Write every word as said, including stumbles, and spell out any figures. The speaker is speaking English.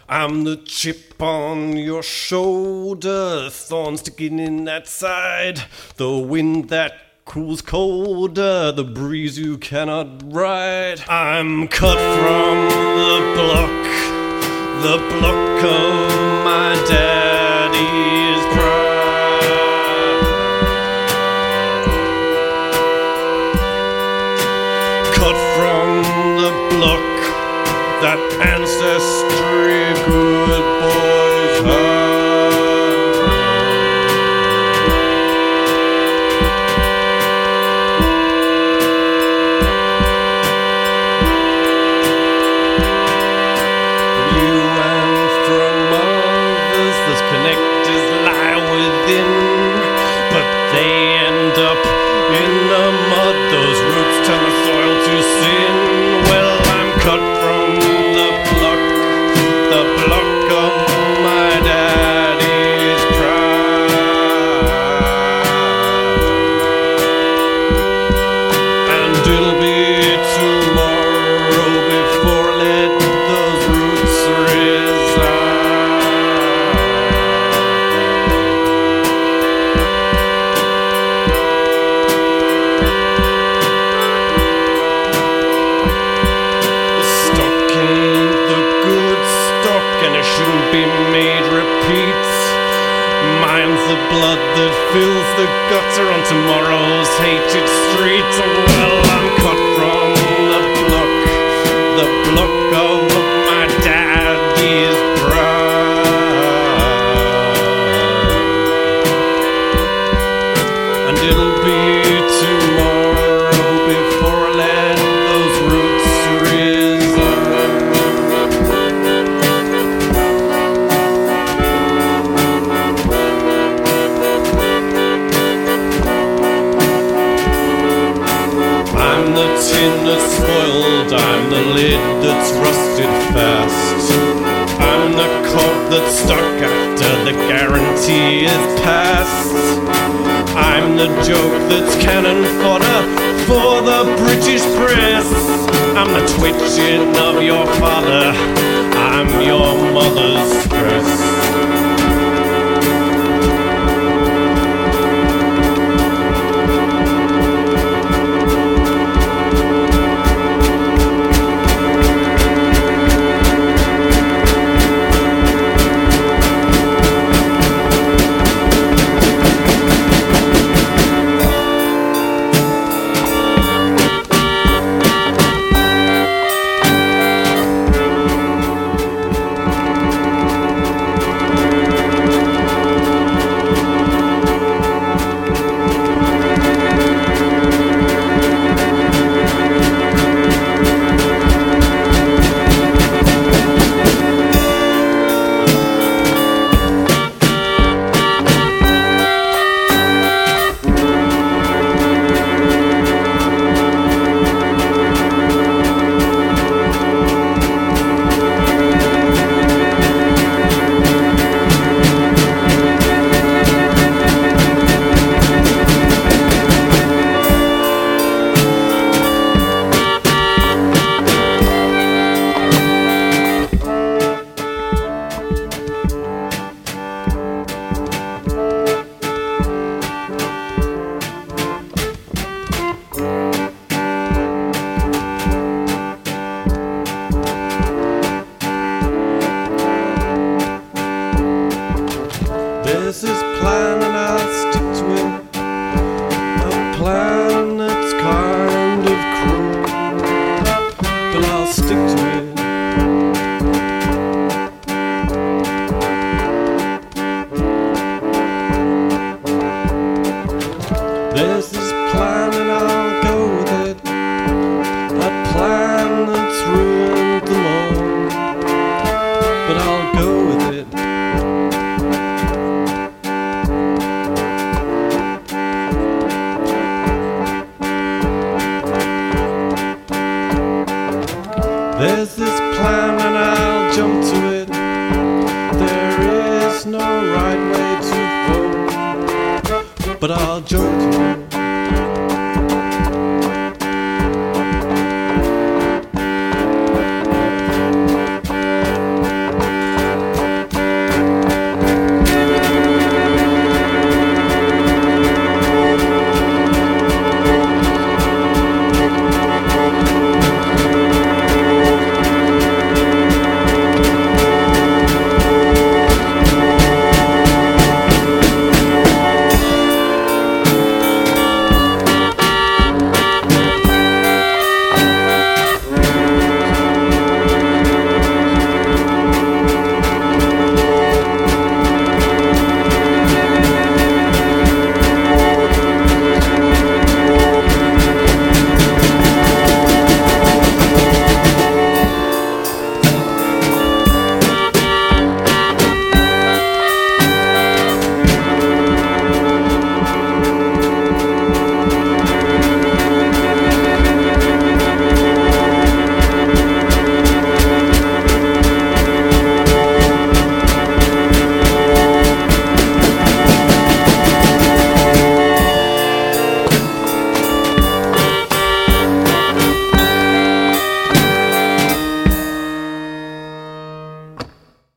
I'm the chip on your shoulder, thorns sticking in that side, the wind that cools colder, the breeze you cannot ride. I'm cut from the block, the block of my daddy's pride. Cut from the block that ancestry good boys had. Blood that fills the gutter on tomorrow's hated streets. Well, I'm cut from the block, the block of my daddy's pride. And it'll be tomorrow before I let those roots resign. I'm the tin that's spoiled, I'm the lid that's rusted fast. I'm the cork that's stuck after the guarantee is past. I'm the joke that's cannon fodder for the British press. I'm the twitching of your father, I'm your mother's stress. This is plan and I'll stick to it. A plan that's kind of cruel, but I'll stick to it. This is plan and I'll go with it. A plan that's ruined them all, but I'll go with it. There's this plan and I'll jump to it. There is no right way to fall, but I'll jump to it.